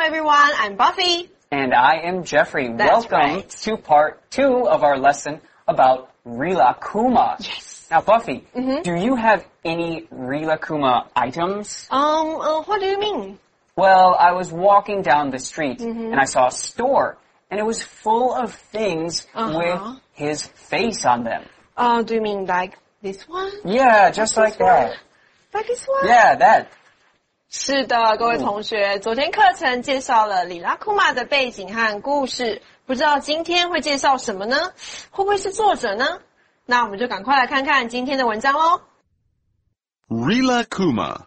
everyone, I'm Buffy. And I am Jeffrey. That's Welcome right. to part 2 of our lesson about Rilakkuma. Yes. Now, Buffy, do you have any Rilakkuma items? What do you mean? Well, I was walking down the street and I saw a store and it was full of things with his face on them. Do you mean like this one? Yeah, just like that. Like this one? Yeah, that. 是的，各位同学，昨天课程介绍了里拉库玛的背景和故事，不知道今天会介绍什么呢？会不会是作者呢？那我们就赶快来看看今天的文章咯。 Rilakkuma.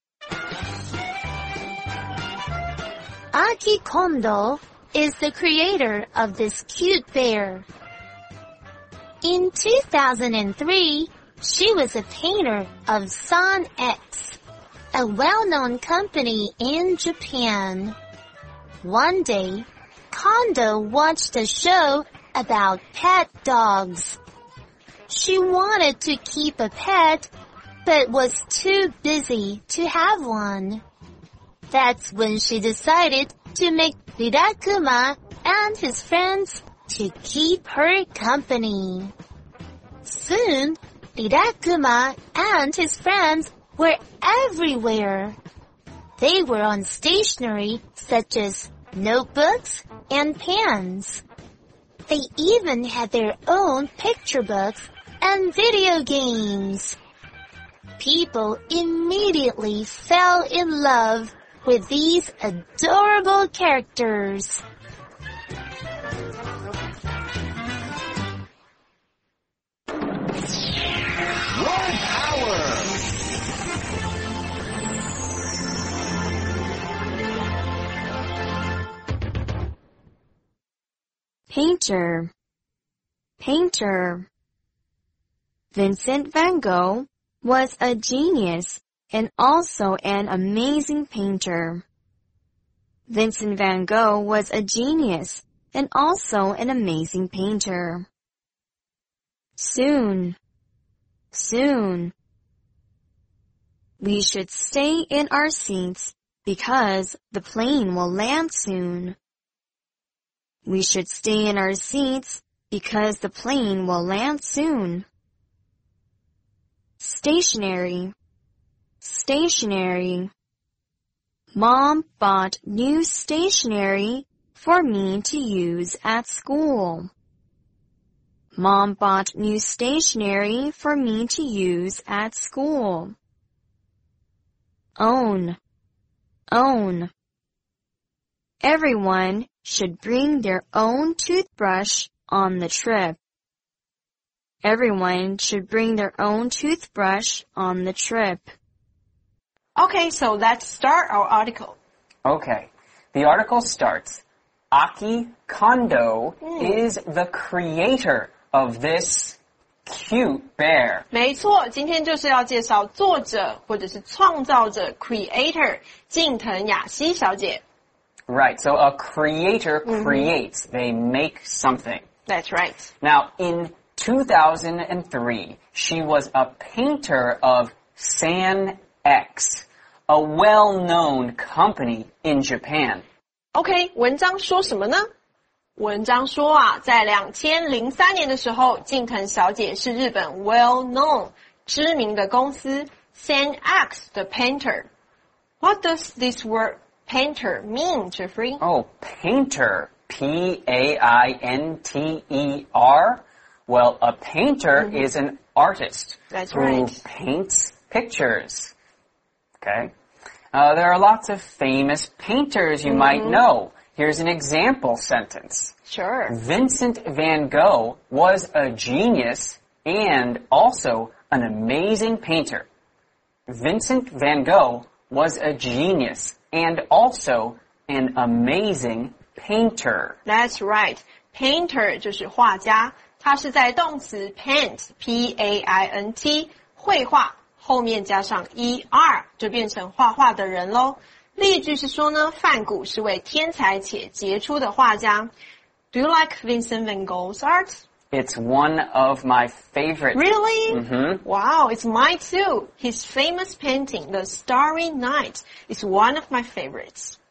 Aki Kondo is the creator of this cute bear. In 2003, she was a painter of San X, a well-known company in Japan. One day, Kondo watched a show about pet dogs. She wanted to keep a pet, but was too busy to have one. That's when she decided to make Rilakkuma and his friends to keep her company. Soon, Rilakkuma and his friends were everywhere. They were on stationery such as notebooks and pens. They even had their own picture books and video games. People immediately fell in love with these adorable characters. Word power. Painter. Painter. Vincent van Gogh was a genius and also an amazing painter. Vincent van Gogh was a genius and also an amazing painter. Soon. Soon. We should stay in our seats because the plane will land soon. We should stay in our seats because the plane will land soon. Stationery. Stationery. Mom bought new stationery for me to use at school. Mom bought new stationery for me to use at school. Own. Own. Everyone should bring their own toothbrush on the trip. Everyone should bring their own toothbrush on the trip. Okay, so let's start our article. Okay. The article starts, Aki Kondo is the creator of this cute bear. 没错，今天就是要介绍作者或者是创造者 creator 近藤雅希小姐。 Right, so a creator creates. They make something. That's right. Now, in 2003, she was a painter of San X, a well-known company in Japan. OK， 文章说什么呢？文章说啊，在2003年的时候，近藤小姐是日本 well-known 知名的公司 San X 的 painter. What does this word painter mean, Jeffrey? Oh, painter. P-A-I-N-T-E-R. Well, a painter is an artist That's who right. paints pictures. Okay. There are lots of famous painters you might know. Here's an example sentence. Sure. Vincent van Gogh was a genius and also an amazing painter. Vincent van Gogh was a genius and also an amazing painter. That's right. Painter 就是画家，它是在动词 paint P-A-I-N-T 绘画后面加上 er 就变成画画的人咯。例句是说呢，梵谷是位天才且杰出的画家。Do you like Vincent van Gogh's art? It's one of my favorites. Really? Wow, it's mine too. His famous painting, The Starry Night, is one of my favorites.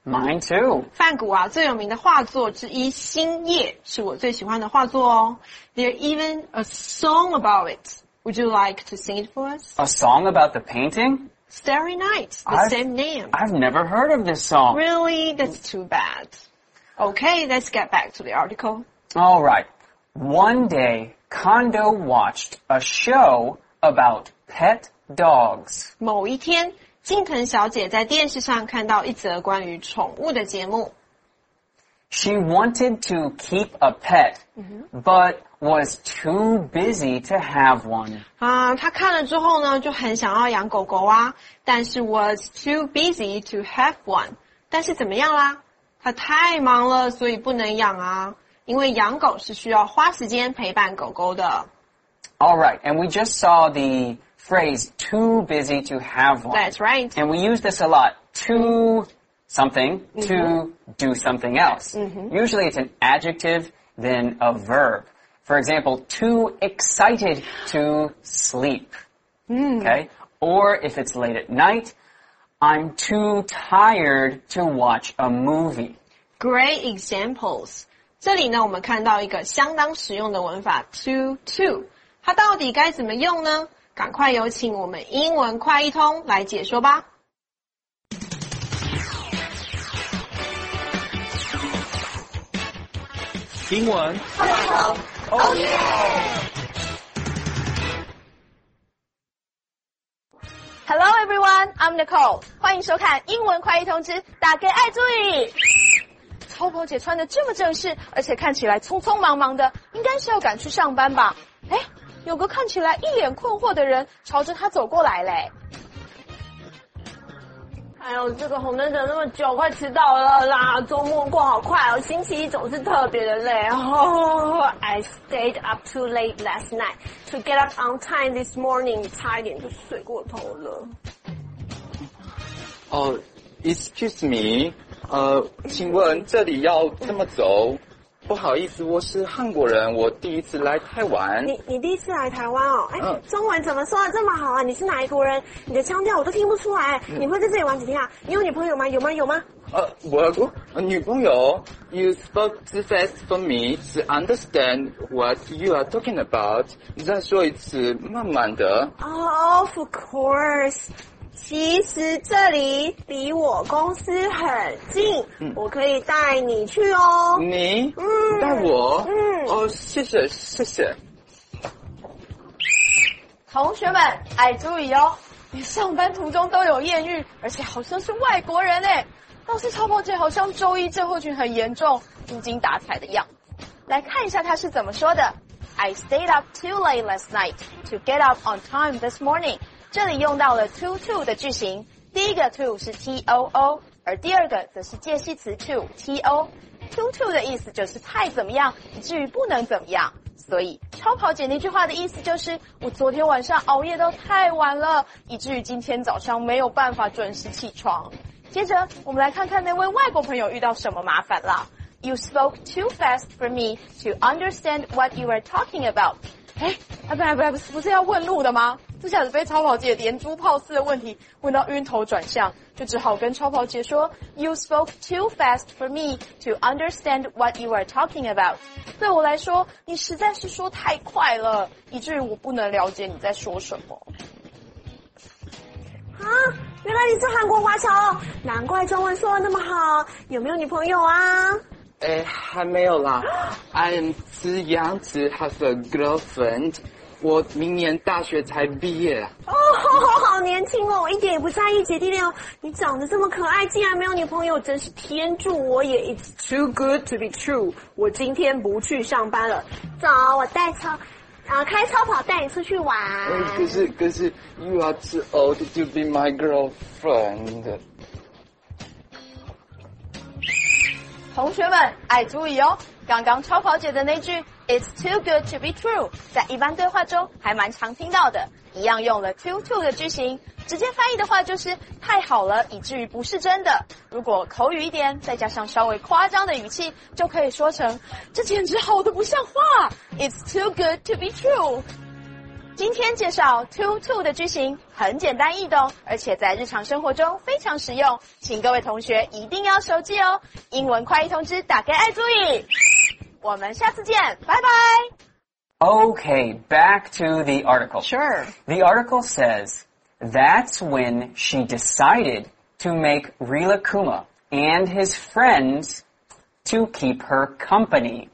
Mine too. 梵谷啊，最有名的画作之一《星夜》是我最喜欢的画作哦。There's even a song about it. Would you like to sing it for us? A song about the painting? Starry Night, the same name. I've never heard of this song. Really? That's too bad. Okay, let's get back to the article. All right. One day, Kondo watched a show about pet dogs. 某一天，近藤小姐在电视上看到一则关于宠物的节目。 She wanted to keep a pet, but was too busy to have one. 她看了之后呢，就很想要养狗狗啊，但是 was too busy to have one. 但是怎么样啦？她太忙了，所以不能养啊。因为养狗是需要花时间陪伴狗狗的。 All right, and we just saw the phrase too busy to have one. That's right. And we use this a lot. To something, to do something else. Usually it's an adjective, then a verb. For example, too excited to sleep. Okay? Or if it's late at night, I'm too tired to watch a movie. Great examples. 这里呢，我们看到一个相当实用的文法 to， 它到底该怎么用呢？赶快有请我们英文快一通来解说吧。 英文快一通，Oh yeah！Hello everyone, I'm Nicole. 欢迎收看英文快一通之大家爱注意。超跑姐穿得这么正式，而且看起来匆匆忙忙的，应该是要赶去上班吧？诶，有个看起来一脸困惑的人朝着她走过来嘞。 哎呦，这个红灯等那么久，快迟到了啦！周末过好快哦，星期一总是特别的累。I stayed up too late last night to get up on time this morning， 差一点就睡过头了。 Excuse me，请问这里要怎么走？不好意思，我是韩国人，我第一次来台湾。 你第一次来台湾哦？中文怎么说的这么好啊？你是哪一国人？你的腔调我都听不出来。你会在这里玩几天啊？你有女朋友吗？有吗？ 我女朋友 ，You spoke too fast for me to understand what you are talking about。你再说一次，慢慢的。 Of course。其实这里离我公司很近，我可以带你去哦。 你带我？谢谢。 同学们，爱注意哦，连上班途中都有艳遇，而且好像是外国人诶。老师超跑姐好像周一症候群很严重，无精打采的样子。来看一下她是怎么说的。I stayed up too late last night to get up on time this morning。这里用到了 to 的句型，第一个 to 是 too， 而第二个则是介系词 to。to 的意思就是太怎么样，以至于不能怎么样。所以超跑姐那句话的意思就是我昨天晚上熬夜到太晚了，以至于今天早上没有办法准时起床。接着我们来看看那位外国朋友遇到什么麻烦了。You spoke too fast for me to understand what you were talking about。不是要问路的吗？这下子被超跑姐连珠炮似的问题问到晕头转向，就只好跟超跑姐说 You spoke too fast for me to understand what you are talking about。 对我来说，你实在是说太快了，以至于我不能了解你在说什么。 原来你是韩国华侨哦，难怪中文说的那么好。有没有女朋友啊？ 还没有啦。I'm too young to have a girlfriend。我明年大学才毕业。 好年轻哦，一点也不在意姐弟恋哦。你长得这么可爱，竟然没有女朋友，真是天助我也。It's too good to be true。我今天不去上班了，走，我开超跑带你出去玩。 可是 you are too old to be my girlfriend。 同学们，爱注意哦！刚刚超跑姐的那句 "It's too good to be true" 在一般对话中还蛮常听到的，一样用了 to 的句型，直接翻译的话就是太好了，以至于不是真的。如果口语一点，再加上稍微夸张的语气，就可以说成这简直好得不像话 "It's too good to be true"。 今天介绍 to 的句型很简单易懂，而且在日常生活中非常实用，请各位同学一定要熟记哦。英文快译通知大家爱注意，我们下次见，拜拜。 Okay, back to the article. Sure. The article says, that's when she decided to make Rilakuma and his friends to keep her company.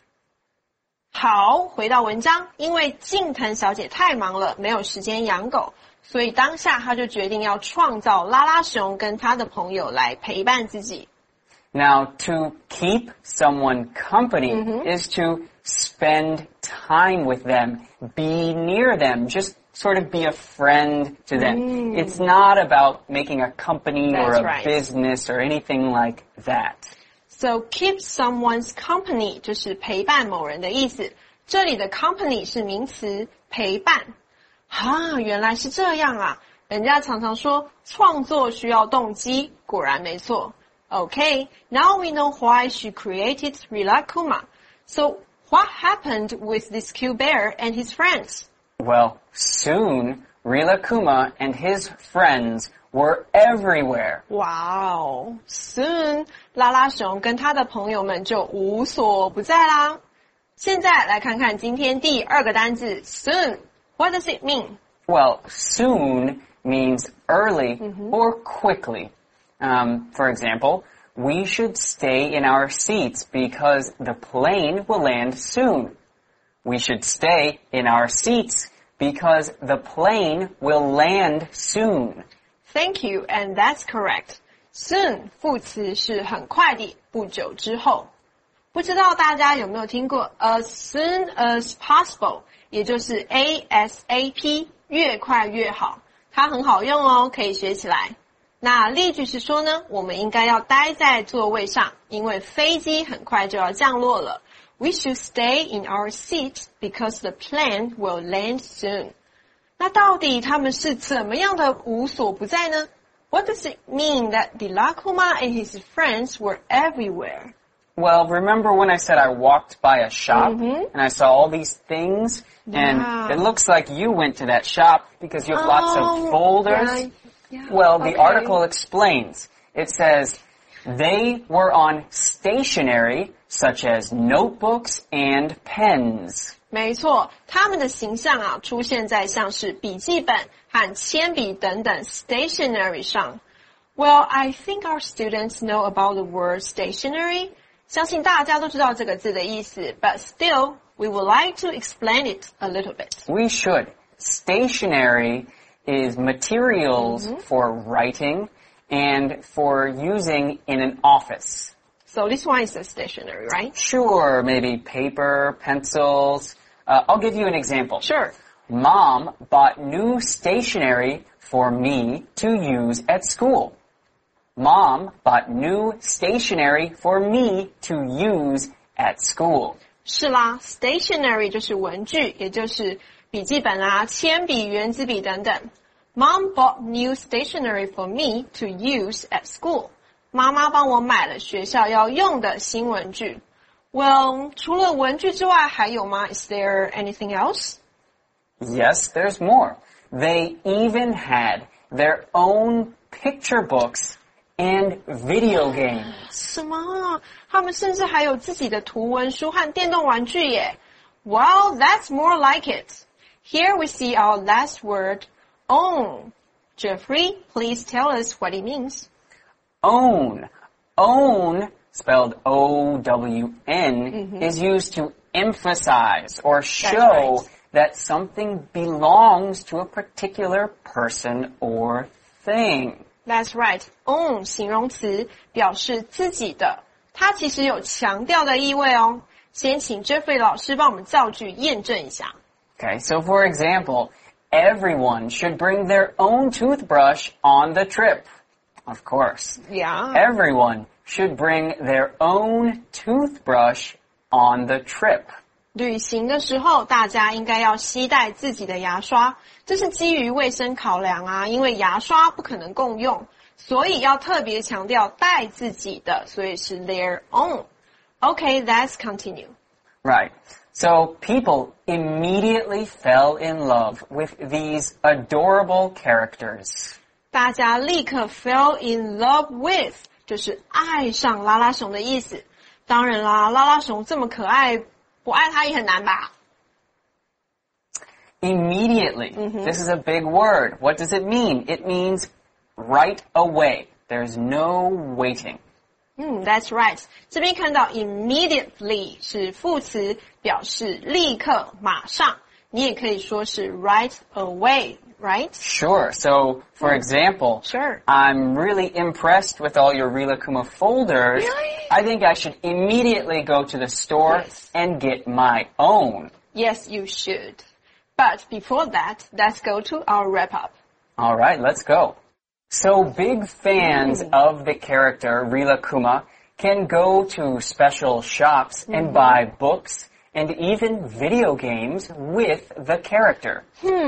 好，回到文章，因为近藤小姐太忙了，没有时间养狗，所以当下她就决定要创造拉拉熊跟她的朋友来陪伴自己。 Now, to keep someone company is to spend time with them, be near them, just sort of be a friend to them. It's not about making a company or That's a right. business or anything like that. So keep someone's company 就是陪伴某人的意思。这里的 company 是名词，陪伴。原来是这样啊！人家常常说创作需要动机，果然没错。Okay, now we know why she created Rilakuma. So what happened with this cute bear and his friends? Well, soon, Rilakuma and his friends were everywhere. Wow, soon 拉拉熊跟他的朋友们就无所不在啦。现在来看看今天第二个单字 soon. What does it mean? Well, soon means early or quickly. For example, we should stay in our seats because the plane will land soon. We should stay in our seats because the plane will land soon. Thank you, and that's correct. Soon 副词是很快的，不久之后。不知道大家有没有听过 as soon as possible， 也就是 ASAP， 越快越好。它很好用哦，可以学起来。那例句是说呢，我们应该要待在座位上，因为飞机很快就要降落了。We should stay in our seat because the plane will land soon. 那到底他们是怎么样的无所不在呢？ What does it mean that Rilakuma and his friends were everywhere? Well, remember when I said I walked by a shop and I saw all these things? And it looks like you went to that shop because you have lots of folders. Well, the article explains. It says they were on stationery such as notebooks and pens. 没错，他们的形象啊出现在像是笔记本和铅笔等等 stationery 上。Well, I think our students know about the word stationery. 相信大家都知道这个字的意思 but still, we would like to explain it a little bit. We should. Stationery is materials for writing and for using in an office. So this one is a stationery, right? Sure, maybe paper, pencils. I'll give you an example. Sure. Mom bought new stationery for me to use at school. Mom bought new stationery for me to use at school. 是啦 ，stationery 就是文具，也就是笔记本啊、铅笔、圆珠笔等等。Mom bought new stationery for me to use at school. 妈妈帮我买了学校要用的新文具。Well, 除了文具之外还有吗？ Is there anything else? Yes, there's more. They even had their own picture books and video games. 什么？他们甚至还有自己的图文书和电动玩具耶。Well, that's more like it. Here we see our last word, own. Jeffrey, please tell us what it means. Own. Own, spelled O-W-N, is used to emphasize or show that something belongs to a particular person or thing. That's right. Own 形容词表示自己的，它其实有强调的意味哦。先请 Jeffrey 老师帮我们造句验证一下。 Okay, so for example, everyone should bring their own toothbrush on the trip. Of course. Yeah. Everyone should bring their own toothbrush on the trip. 旅行的时候，大家应该要携带自己的牙刷，这是基于卫生考量啊，因为牙刷不可能共用，所以要特别强调带自己的，所以是 their own. Okay, let's continue. Right. So people immediately fell in love with these adorable characters. 大家立刻 fell in love with 就是爱上拉拉熊的意思。当然啦，拉拉熊这么可爱，不爱它也很难吧。 Immediately. This is a big word. What does it mean? It means right away. There's no waiting. That's right. 这边看到 immediately 是副词，表示立刻、马上。你也可以说是 right away, right? Sure. So, for example, Sure. I'm really impressed with all your Rilakuma folders. Really? I think I should immediately go to the store Yes. and get my own. Yes, you should. But before that, let's go to our wrap-up. All right, let's go. So big fans of the character Rilakuma can go to special shops and buy books and even video games with the character.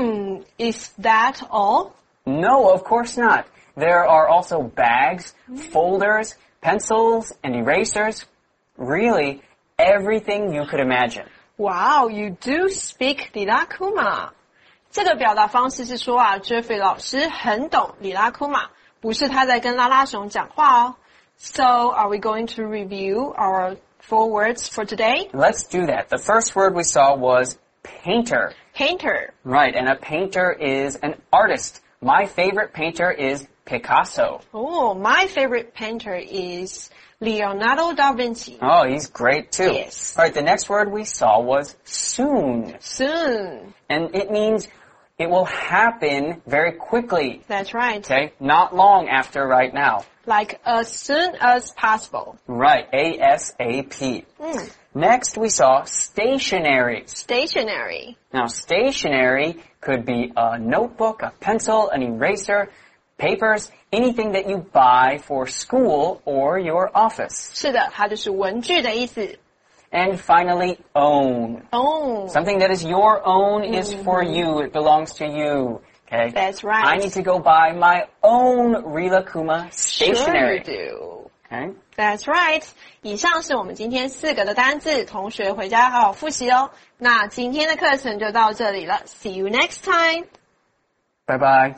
Is that all? No, of course not. There are also bags, folders, pencils, and erasers. Really, everything you could imagine. Wow, you do speak Rilakkuma. 这个表达方式是说啊 Jeffrey 老师很懂里拉库玛，不是他在跟拉拉熊讲话哦。So, are we going to review our 4 words for today? Let's do that. The first word we saw was painter. Painter. Right, and a painter is an artist. My favorite painter is Picasso. Oh, my favorite painter is Leonardo da Vinci. Oh, he's great too. Yes. All right, the next word we saw was soon. Soon. And it means it will happen very quickly. That's right. Okay? Not long after right now. Like as soon as possible. Right, ASAP. Next we saw stationery. Stationery. Now, stationery could be a notebook, a pencil, an eraser, papers, anything that you buy for school or your office. 是的，它就是文具的意思。 And finally, own. Own. Something that is your own is for you. It belongs to you. Okay? That's right. I need to go buy my own Rilakuma stationery. Sure you do. Okay? That's right. 以上是我们今天4个的单字，同学回家好好复习哦。那今天的课程就到这里了。See you next time. Bye bye.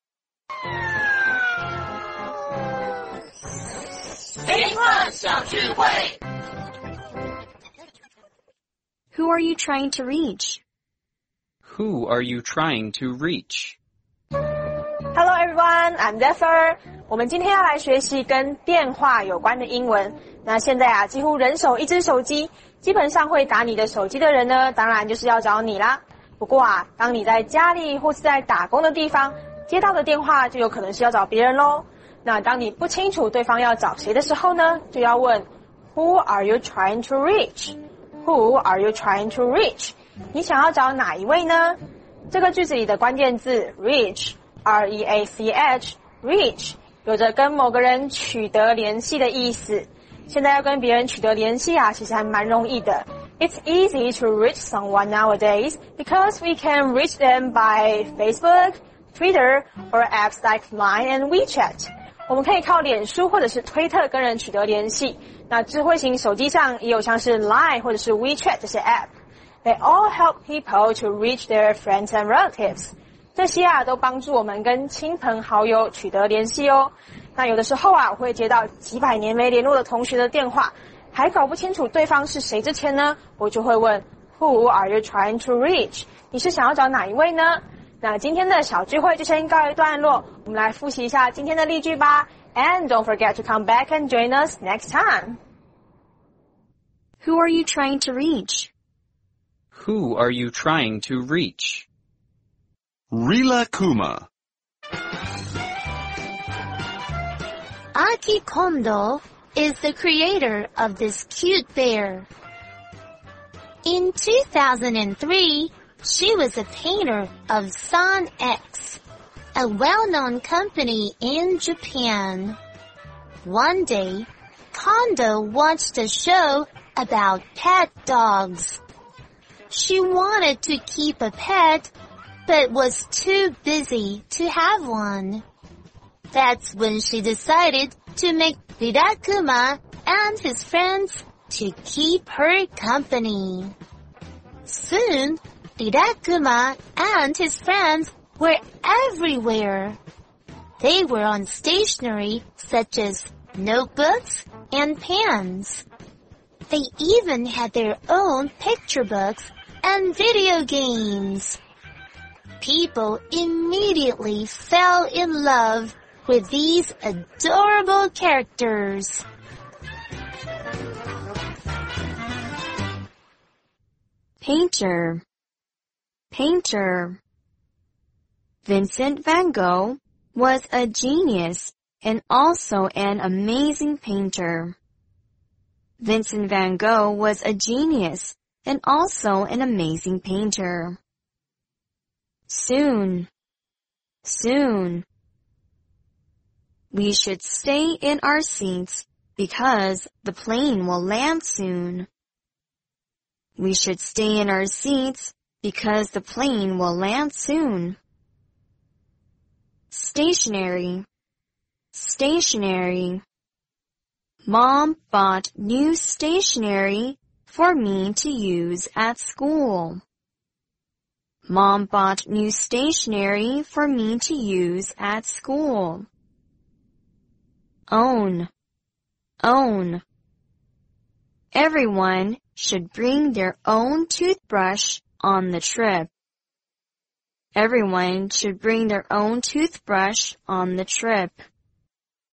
Who are you trying to reach? Who are you trying to reach? Hello everyone, I'm Zephyr. 我们今天要来学习跟电话有关的英文。那现在啊，几乎人手一只手机，基本上会打你的手机的人呢，当然就是要找你啦。不过啊，当你在家里或是在打工的地方接到的电话，就有可能是要找别人咯。那当你不清楚对方要找谁的时候呢，就要问 Who are you trying to reach? Who are you trying to reach? 你想要找哪一位呢？这个句子里的关键字 reach, R-E-A-C-H, reach 有着跟某个人取得联系的意思。现在要跟别人取得联系啊，其实还蛮容易的。It's easy to reach someone nowadays because we can reach them by Facebook, Twitter, or apps like Line and WeChat. 我们可以靠脸书或者是推特跟人取得联系。那智慧型手机上也有像是 Line 或者是 WeChat 这些 app。They all help people to reach their friends and relatives. 这些啊都帮助我们跟亲朋好友取得联系哦。那有的时候啊，我会接到几百年没联络的同学的电话，还搞不清楚对方是谁之前呢，我就会问 Who are you trying to reach? 你是想要找哪一位呢？那今天的小聚会就先告一段落，我们来复习一下今天的例句吧。And don't forget to come back and join us next time. Who are you trying to reach? Who are you trying to reach? Rilakuma. Aki Kondo is the creator of this cute bear. In 2003, she was a painter of San X, a well-known company in Japan. One day, Kondo watched a show about pet dogs. She wanted to keep a pet, but was too busy to have one. That's when she decided to make Rilakkuma and his friends to keep her company. Soon, Rilakkuma and his friends were everywhere. They were on stationery such as notebooks and pens. They even had their own picture books and video games. People immediately fell in love with these adorable characters. Painter. Painter. Vincent van Gogh was a genius and also an amazing painter. Vincent van Gogh was a genius and also an amazing painter. Soon. Soon. We should stay in our seats because the plane will land soon. We should stay in our seats because the plane will land soon. Stationery. Stationery. Mom bought new stationery for me to use at school. Mom bought new stationery for me to use at school. Own. Own. Everyone should bring their own toothbrush on the trip. Everyone should bring their own toothbrush on the trip.